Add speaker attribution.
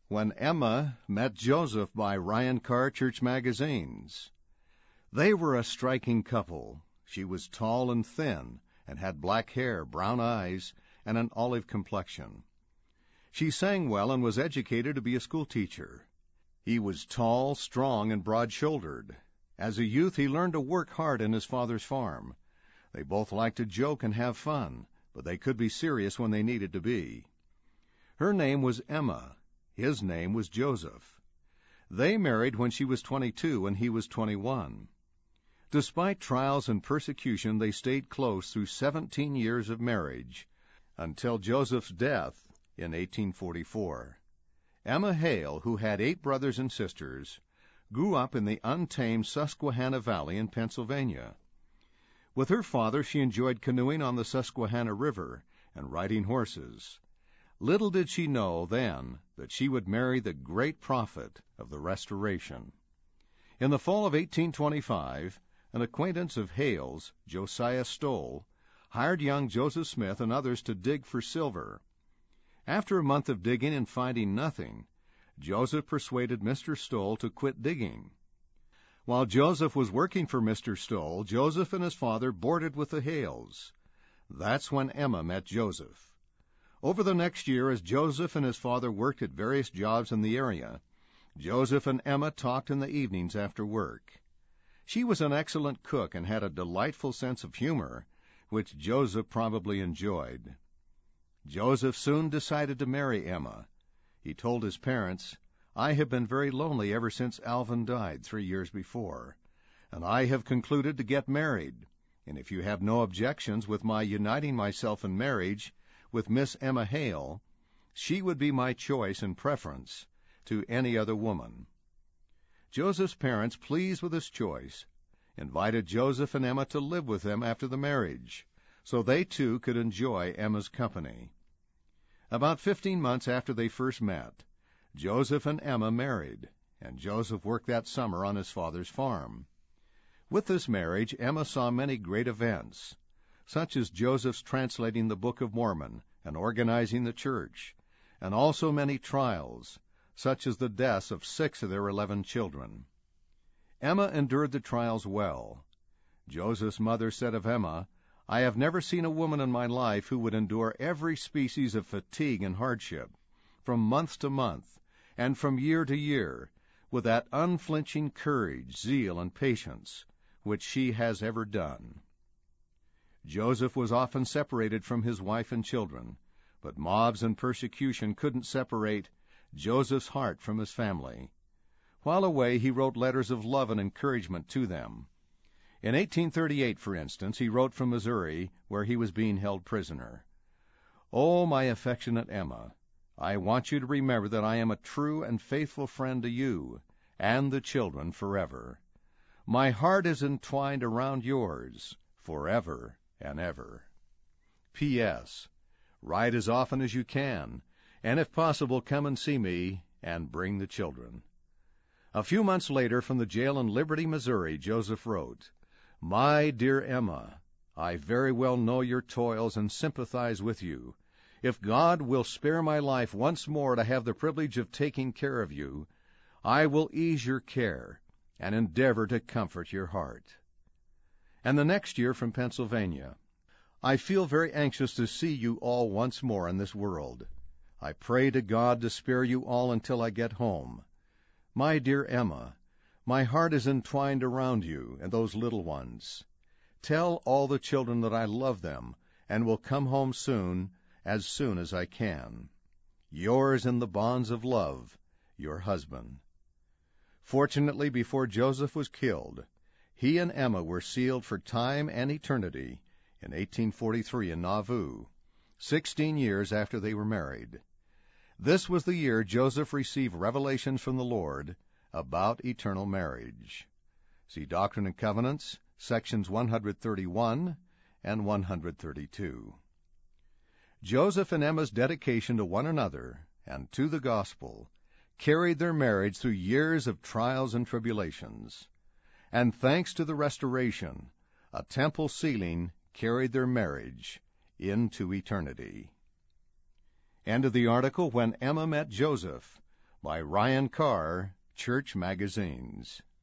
Speaker 1: When Emma Met Joseph by Ryan Carr, Church Magazines. They were a striking couple. She was tall and thin, and had black hair, brown eyes, and an olive complexion. She sang well and was educated to be a schoolteacher. He was tall, strong, and broad-shouldered. As a youth, he learned to work hard in his father's farm. They both liked to joke and have fun, but they could be serious when they needed to be. Her name was Emma. His name was Joseph. They married when she was 22 and he was 21. Despite trials and persecution, they stayed close through 17 years of marriage, until Joseph's death in 1844. Emma Hale, who had 8 brothers and sisters, grew up in the untamed Susquehanna Valley in Pennsylvania. With her father, she enjoyed canoeing on the Susquehanna River and riding horses. Little did she know then that she would marry the great prophet of the Restoration. In the fall of 1825, an acquaintance of Hale's, Josiah Stoll, hired young Joseph Smith and others to dig for silver. After a month of digging and finding nothing, Joseph persuaded Mr. Stoll to quit digging. While Joseph was working for Mr. Stoll, Joseph and his father boarded with the Hales. That's when Emma met Joseph. Over the next year, as Joseph and his father worked at various jobs in the area, Joseph and Emma talked in the evenings after work. She was an excellent cook and had a delightful sense of humor, which Joseph probably enjoyed. Joseph soon decided to marry Emma. He told his parents, "I have been very lonely ever since Alvin died 3 years before, and I have concluded to get married, and if you have no objections with my uniting myself in marriage with Miss Emma Hale, she would be my choice in preference to any other woman." Joseph's parents, pleased with his choice, invited Joseph and Emma to live with them after the marriage, so they too could enjoy Emma's company. About 15 months after they first met, Joseph and Emma married, and Joseph worked that summer on his father's farm. With this marriage, Emma saw many great events, such as Joseph's translating the Book of Mormon and organizing the church, and also many trials, such as the deaths of 6 of their 11 children. Emma endured the trials well. Joseph's mother said of Emma, "I have never seen a woman in my life who would endure every species of fatigue and hardship, from month to month, and from year to year, with that unflinching courage, zeal, and patience which she has ever done." Joseph was often separated from his wife and children, but mobs and persecution couldn't separate Joseph's heart from his family. While away, he wrote letters of love and encouragement to them. In 1838, for instance, he wrote from Missouri, where he was being held prisoner. "Oh, my affectionate Emma, I want you to remember that I am a true and faithful friend to you and the children forever. My heart is entwined around yours forever and ever. P.S. Write as often as you can, and if possible, come and see me and bring the children." A few months later, from the jail in Liberty, Missouri, Joseph wrote, "My dear Emma, I very well know your toils and sympathize with you. If God will spare my life once more to have the privilege of taking care of you, I will ease your care and endeavor to comfort your heart." And the next year, from Pennsylvania, "I feel very anxious to see you all once more in this world. I pray to God to spare you all until I get home. My dear Emma, my heart is entwined around you and those little ones. Tell all the children that I love them and will come home soon as I can. Yours in the bonds of love, your husband." Fortunately, before Joseph was killed, he and Emma were sealed for time and eternity in 1843 in Nauvoo, 16 years after they were married. This was the year Joseph received revelations from the Lord about eternal marriage. See Doctrine and Covenants, sections 131 and 132. Joseph and Emma's dedication to one another and to the gospel carried their marriage through years of trials and tribulations. And thanks to the Restoration, a temple ceiling carried their marriage into eternity. End of the article, When Emma Met Joseph, by Ryan Carr, Church Magazines.